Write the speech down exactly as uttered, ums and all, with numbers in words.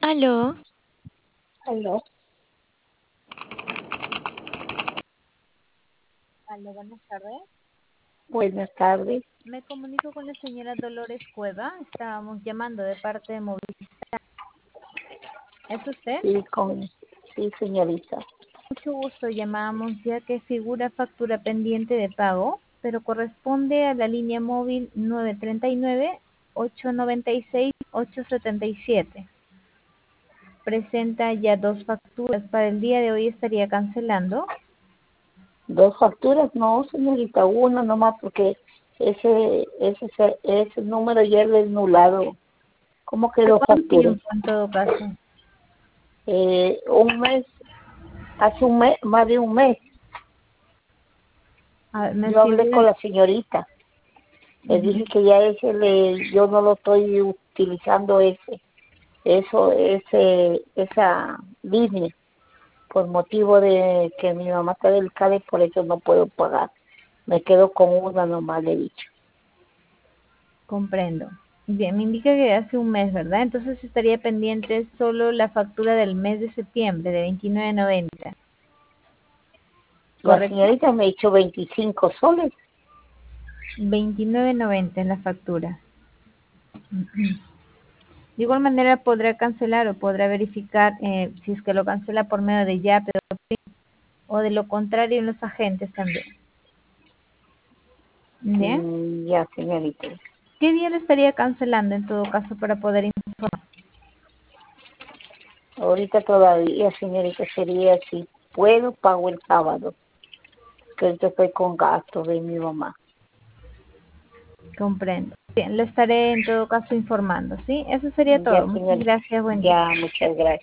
Aló, Aló, Aló, buenas tardes. buenas tardes. Me comunico con la señora Dolores Cueva. Estábamos llamando de parte de Movistar. ¿Es usted? Sí, con, sí, señorita. Mucho gusto. Llamamos ya que figura factura pendiente de pago, pero corresponde a la línea móvil nueve tres nueve, ocho nueve seis, ocho siete siete. Presenta ya dos facturas. Para el día de hoy estaría cancelando. Dos facturas, no, señorita, una nomás porque ese, ese, ese, ese número ya lo he anulado. ¿Cómo que ¿De dos cuánto facturas? tiempo en todo caso? Eh, un mes, hace un mes, más de un mes, A ver, me yo hablé con figura. la señorita. Le Ujú. dije que ya ese, le, yo no lo estoy utilizando ese, eso, ese, esa línea, por motivo de que mi mamá está delicada y por eso no puedo pagar. Me quedo con una nomás, le he dicho. Comprendo. Bien, me indica que hace un mes, ¿verdad? Entonces estaría pendiente solo la factura del mes de septiembre de veintinueve noventa, La ¿correcto? señorita me ha dicho veinticinco soles. veintinueve noventa en la factura. De igual manera podrá cancelar o podrá verificar eh, si es que lo cancela por medio de Yape o PIN, o de lo contrario en los agentes también. Bien. Mm, ya, señorita. ¿Qué día lo estaría cancelando en todo caso para poder informar? Ahorita todavía, señorita, sería si puedo, pago el sábado. Que ahorita estoy con gastos de mi mamá. Comprendo. Bien, lo estaré en todo caso informando, ¿sí? Eso sería Ya, todo. Muchas señorita. gracias. Buen día. Ya, muchas gracias.